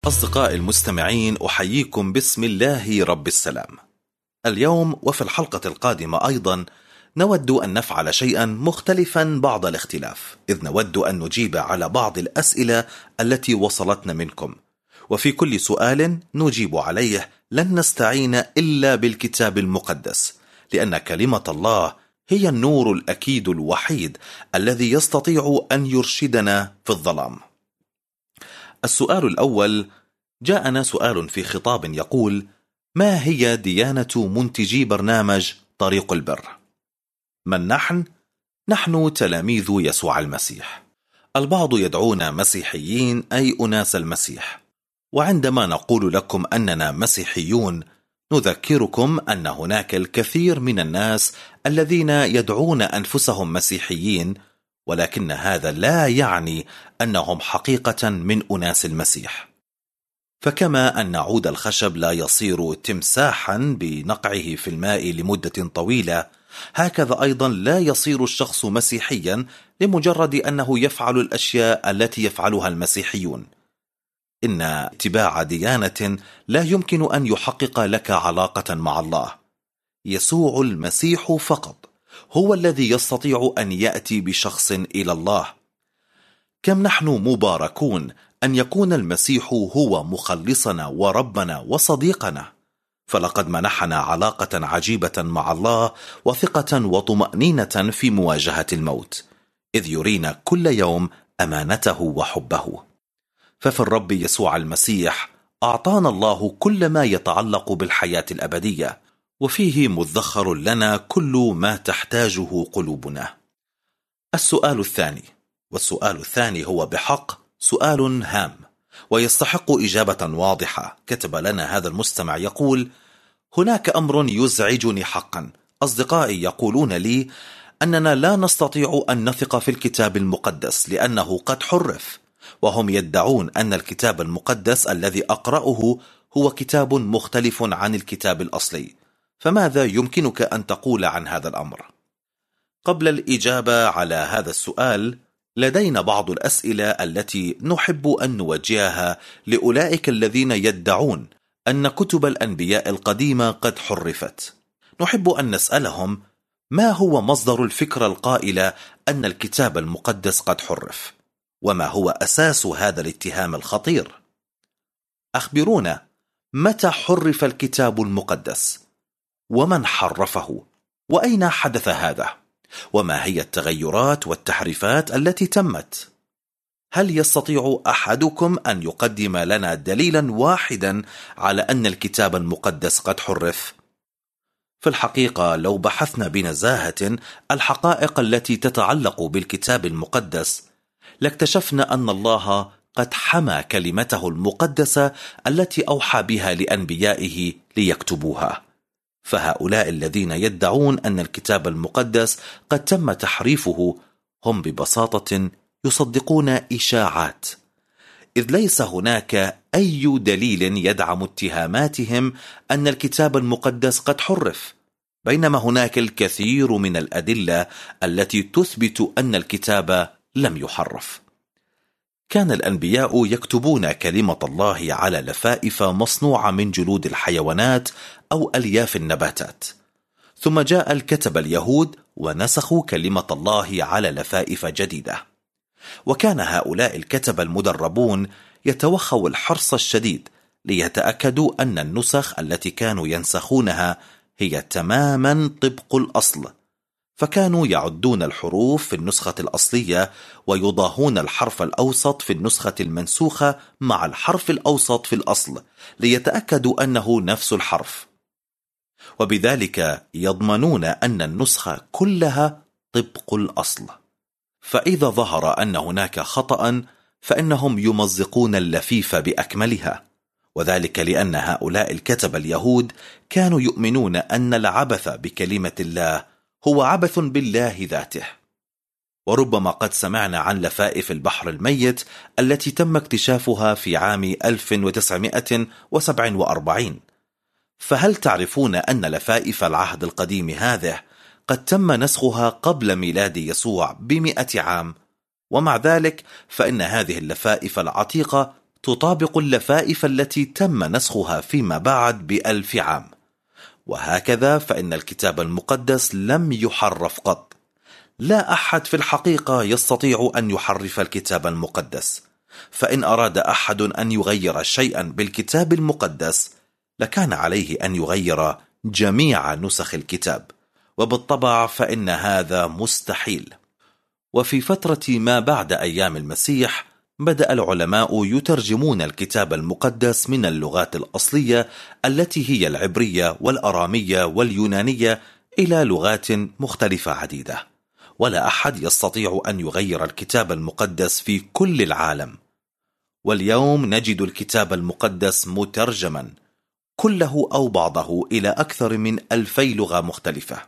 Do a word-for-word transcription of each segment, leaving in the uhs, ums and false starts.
أصدقائي المستمعين، أحييكم باسم الله رب السلام. اليوم وفي الحلقة القادمة أيضا نود أن نفعل شيئا مختلفا بعض الاختلاف، إذ نود أن نجيب على بعض الأسئلة التي وصلتنا منكم، وفي كل سؤال نجيب عليه لن نستعين إلا بالكتاب المقدس، لأن كلمة الله هي النور الأكيد الوحيد الذي يستطيع أن يرشدنا في الظلام. السؤال الأول: جاءنا سؤال في خطاب يقول: ما هي ديانة منتجي برنامج طريق البر؟ من نحن؟ نحن تلاميذ يسوع المسيح. البعض يدعون مسيحيين أي أناس المسيح، وعندما نقول لكم أننا مسيحيون نذكركم أن هناك الكثير من الناس الذين يدعون أنفسهم مسيحيين، ولكن هذا لا يعني أنهم حقيقة من أناس المسيح. فكما أن عود الخشب لا يصير تمساحا بنقعه في الماء لمدة طويلة، هكذا أيضا لا يصير الشخص مسيحيا لمجرد أنه يفعل الأشياء التي يفعلها المسيحيون. إن اتباع ديانة لا يمكن أن يحقق لك علاقة مع الله. يسوع المسيح فقط هو الذي يستطيع أن يأتي بشخص إلى الله. كم نحن مباركون أن يكون المسيح هو مخلصنا وربنا وصديقنا، فلقد منحنا علاقة عجيبة مع الله وثقة وطمأنينة في مواجهة الموت، إذ يرينا كل يوم أمانته وحبه. ففي الرب يسوع المسيح أعطانا الله كل ما يتعلق بالحياة الأبدية، وفيه مذخر لنا كل ما تحتاجه قلوبنا. السؤال الثاني، والسؤال الثاني هو بحق سؤال هام ويستحق إجابة واضحة. كتب لنا هذا المستمع يقول: هناك أمر يزعجني حقا. أصدقائي يقولون لي أننا لا نستطيع أن نثق في الكتاب المقدس لأنه قد حرف، وهم يدعون أن الكتاب المقدس الذي أقرأه هو كتاب مختلف عن الكتاب الأصلي. فماذا يمكنك أن تقول عن هذا الأمر؟ قبل الإجابة على هذا السؤال، لدينا بعض الأسئلة التي نحب أن نوجهها لأولئك الذين يدعون أن كتب الأنبياء القديمة قد حرفت. نحب أن نسألهم: ما هو مصدر الفكرة القائلة أن الكتاب المقدس قد حرف؟ وما هو أساس هذا الاتهام الخطير؟ أخبرونا، متى حرف الكتاب المقدس؟ ومن حرفه؟ وأين حدث هذا؟ وما هي التغيرات والتحريفات التي تمت؟ هل يستطيع أحدكم أن يقدم لنا دليلا واحدا على أن الكتاب المقدس قد حرف؟ في الحقيقة لو بحثنا بنزاهة الحقائق التي تتعلق بالكتاب المقدس لاكتشفنا أن الله قد حمى كلمته المقدسة التي أوحى بها لأنبيائه ليكتبوها. فهؤلاء الذين يدعون أن الكتاب المقدس قد تم تحريفه هم ببساطة يصدقون إشاعات، إذ ليس هناك أي دليل يدعم اتهاماتهم أن الكتاب المقدس قد حرف، بينما هناك الكثير من الأدلة التي تثبت أن الكتاب لم يحرف. كان الأنبياء يكتبون كلمة الله على لفائف مصنوعة من جلود الحيوانات أو ألياف النباتات، ثم جاء الكتب اليهود ونسخوا كلمة الله على لفائف جديدة. وكان هؤلاء الكتب المدربون يتوخوا الحرص الشديد ليتأكدوا أن النسخ التي كانوا ينسخونها هي تماما طبق الأصل، فكانوا يعدون الحروف في النسخة الأصلية ويضاهون الحرف الأوسط في النسخة المنسوخة مع الحرف الأوسط في الأصل ليتأكدوا أنه نفس الحرف، وبذلك يضمنون أن النسخة كلها طبق الأصل. فإذا ظهر أن هناك خطأ فإنهم يمزقون اللفيف بأكملها، وذلك لأن هؤلاء الكتب اليهود كانوا يؤمنون أن العبث بكلمة الله هو عبث بالله ذاته. وربما قد سمعنا عن لفائف البحر الميت التي تم اكتشافها في عام ألف وتسعمائة وسبعة وأربعين. فهل تعرفون أن لفائف العهد القديم هذه قد تم نسخها قبل ميلاد يسوع بمئة عام؟ ومع ذلك فإن هذه اللفائف العتيقة تطابق اللفائف التي تم نسخها فيما بعد بألف عام. وهكذا فإن الكتاب المقدس لم يحرف قط. لا أحد في الحقيقة يستطيع أن يحرف الكتاب المقدس، فإن أراد أحد أن يغير شيئا بالكتاب المقدس لكان عليه أن يغير جميع نسخ الكتاب، وبالطبع فإن هذا مستحيل. وفي فترة ما بعد أيام المسيح بدأ العلماء يترجمون الكتاب المقدس من اللغات الأصلية التي هي العبرية والأرامية واليونانية إلى لغات مختلفة عديدة، ولا أحد يستطيع أن يغير الكتاب المقدس في كل العالم. واليوم نجد الكتاب المقدس مترجما كله أو بعضه إلى أكثر من ألفي لغة مختلفة.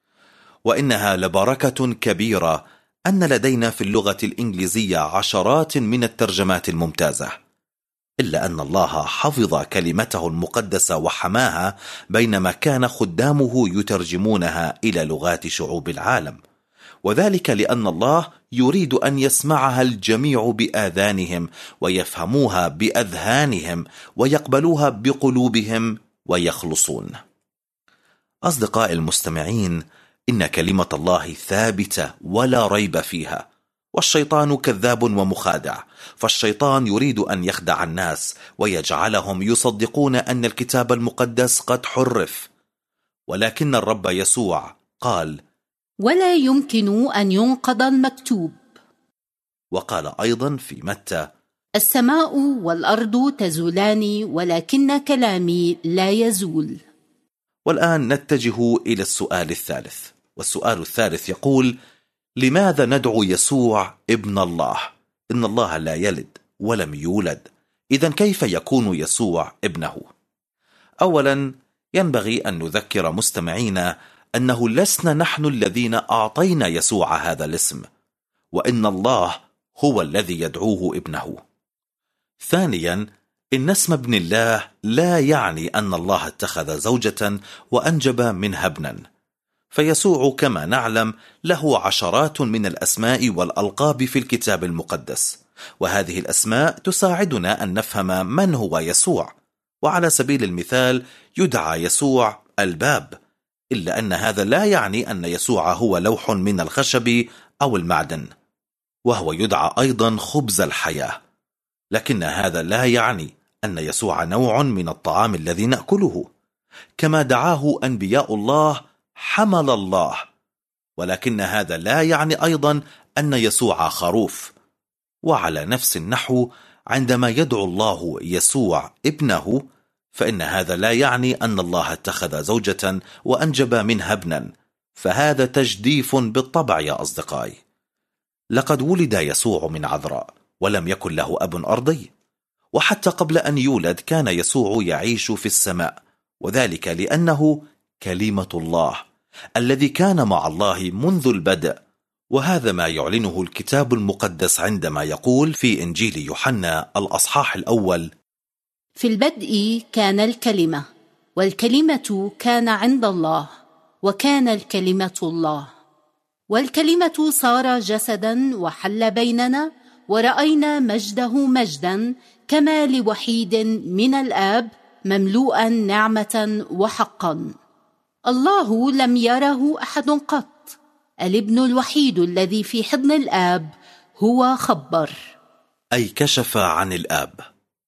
وإنها لبركة كبيرة أن لدينا في اللغة الإنجليزية عشرات من الترجمات الممتازة، إلا أن الله حفظ كلمته المقدسة وحماها بينما كان خدامه يترجمونها إلى لغات شعوب العالم، وذلك لأن الله يريد أن يسمعها الجميع بآذانهم ويفهموها بأذهانهم ويقبلوها بقلوبهم ويخلصون. أصدقائي المستمعين، إن كلمة الله ثابتة ولا ريب فيها، والشيطان كذاب ومخادع، فالشيطان يريد أن يخدع الناس ويجعلهم يصدقون أن الكتاب المقدس قد حرف، ولكن الرب يسوع قال: ولا يمكن أن ينقض المكتوب. وقال أيضا في متى: السماء والأرض تزولان ولكن كلامي لا يزول. والآن نتجه إلى السؤال الثالث، والسؤال الثالث يقول: لماذا ندعو يسوع ابن الله؟ إن الله لا يلد ولم يولد، إذن كيف يكون يسوع ابنه؟ أولا ينبغي أن نذكر مستمعينا أنه لسنا نحن الذين أعطينا يسوع هذا الاسم، وإن الله هو الذي يدعوه ابنه. ثانيا إن اسم ابن الله لا يعني أن الله اتخذ زوجة وأنجب منها ابنا، فيسوع كما نعلم له عشرات من الأسماء والألقاب في الكتاب المقدس، وهذه الأسماء تساعدنا أن نفهم من هو يسوع. وعلى سبيل المثال يدعى يسوع الباب، إلا أن هذا لا يعني أن يسوع هو لوح من الخشب أو المعدن، وهو يدعى أيضا خبز الحياة، لكن هذا لا يعني أن يسوع نوع من الطعام الذي نأكله، كما دعاه أنبياء الله حمل الله، ولكن هذا لا يعني أيضا أن يسوع خروف. وعلى نفس النحو عندما يدعو الله يسوع ابنه، فإن هذا لا يعني أن الله اتخذ زوجة وأنجب منها ابنا، فهذا تجديف بالطبع يا أصدقائي. لقد ولد يسوع من عذراء ولم يكن له أب أرضي، وحتى قبل أن يولد كان يسوع يعيش في السماء، وذلك لأنه كلمة الله الذي كان مع الله منذ البدء. وهذا ما يعلنه الكتاب المقدس عندما يقول في إنجيل يوحنا الأصحاح الأول: في البدء كان الكلمة، والكلمة كان عند الله، وكان الكلمة الله، والكلمة صار جسدا وحل بيننا، ورأينا مجده مجدا كما لوحيد من الآب مملوءا نعمة وحقا. الله لم يره أحد قط، الابن الوحيد الذي في حضن الآب هو خبر، أي كشف عن الآب.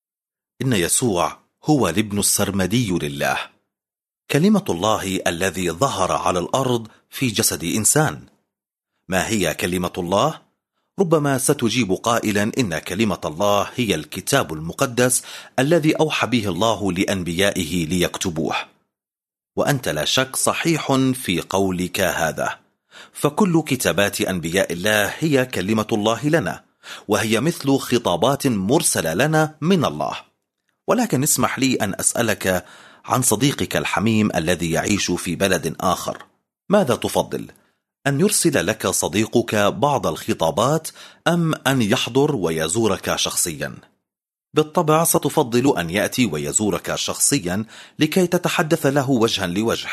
إن يسوع هو الابن السرمدي لله، كلمة الله الذي ظهر على الأرض في جسد إنسان. ما هي كلمة الله؟ ربما ستجيب قائلا إن كلمة الله هي الكتاب المقدس الذي أوحى به الله لأنبيائه ليكتبوه، وأنت لا شك صحيح في قولك هذا، فكل كتابات أنبياء الله هي كلمة الله لنا، وهي مثل خطابات مرسلة لنا من الله. ولكن اسمح لي أن أسألك عن صديقك الحميم الذي يعيش في بلد آخر. ماذا تفضل؟ أن يرسل لك صديقك بعض الخطابات أم أن يحضر ويزورك شخصيا؟ بالطبع ستفضل أن يأتي ويزورك شخصيا لكي تتحدث له وجها لوجه.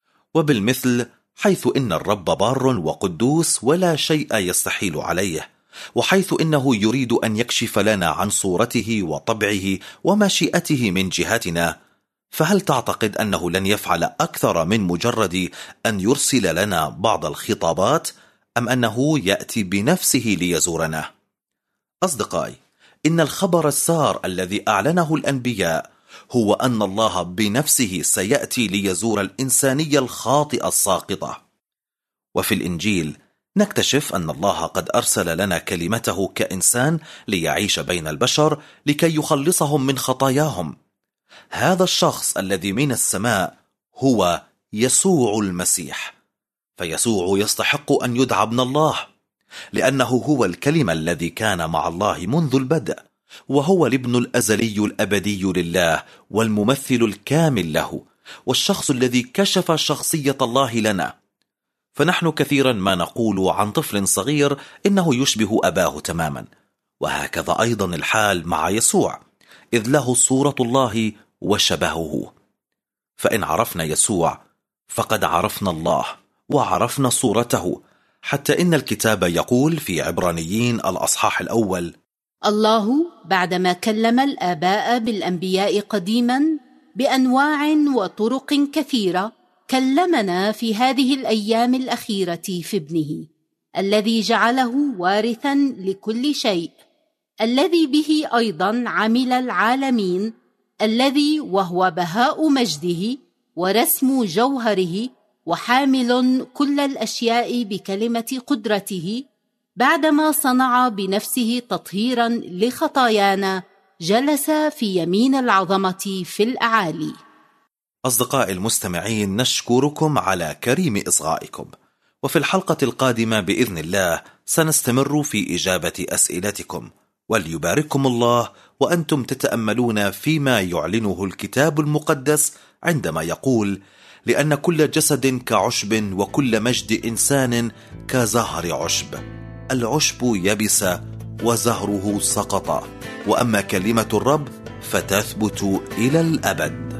وبالمثل حيث إن الرب بار وقدوس ولا شيء يستحيل عليه، وحيث إنه يريد أن يكشف لنا عن صورته وطبعه ومشيئته من جهتنا، فهل تعتقد أنه لن يفعل أكثر من مجرد أن يرسل لنا بعض الخطابات، أم أنه يأتي بنفسه ليزورنا؟ أصدقائي، إن الخبر السار الذي أعلنه الأنبياء هو أن الله بنفسه سيأتي ليزور الإنسانية الخاطئة الساقطة. وفي الإنجيل نكتشف أن الله قد أرسل لنا كلمته كإنسان ليعيش بين البشر لكي يخلصهم من خطاياهم. هذا الشخص الذي من السماء هو يسوع المسيح، فيسوع يستحق أن يدعى ابن الله، لأنه هو الكلمة الذي كان مع الله منذ البدء، وهو الابن الأزلي الأبدي لله والممثل الكامل له، والشخص الذي كشف شخصية الله لنا. فنحن كثيرا ما نقول عن طفل صغير إنه يشبه أباه تماما، وهكذا أيضا الحال مع يسوع، إذ له صورة الله وشبهه. فإن عرفنا يسوع فقد عرفنا الله وعرفنا صورته، حتى إن الكتاب يقول في عبرانيين الأصحاح الأول: الله بعدما كلم الآباء بالأنبياء قديما بأنواع وطرق كثيرة، كلمنا في هذه الأيام الأخيرة في ابنه الذي جعله وارثا لكل شيء، الذي به أيضا عمل العالمين، الذي وهو بهاء مجده ورسم جوهره وحامل كل الأشياء بكلمة قدرته، بعدما صنع بنفسه تطهيرا لخطايانا جلس في يمين العظمة في الأعالي. أصدقائي المستمعين، نشكركم على كريم إصغائكم، وفي الحلقة القادمة بإذن الله سنستمر في إجابة أسئلتكم، وليبارككم الله وأنتم تتأملون فيما يعلنه الكتاب المقدس عندما يقول: لأن كل جسد كعشب وكل مجد إنسان كزهر عشب، العشب يبس وزهره سقط، وأما كلمة الرب فتثبت إلى الأبد.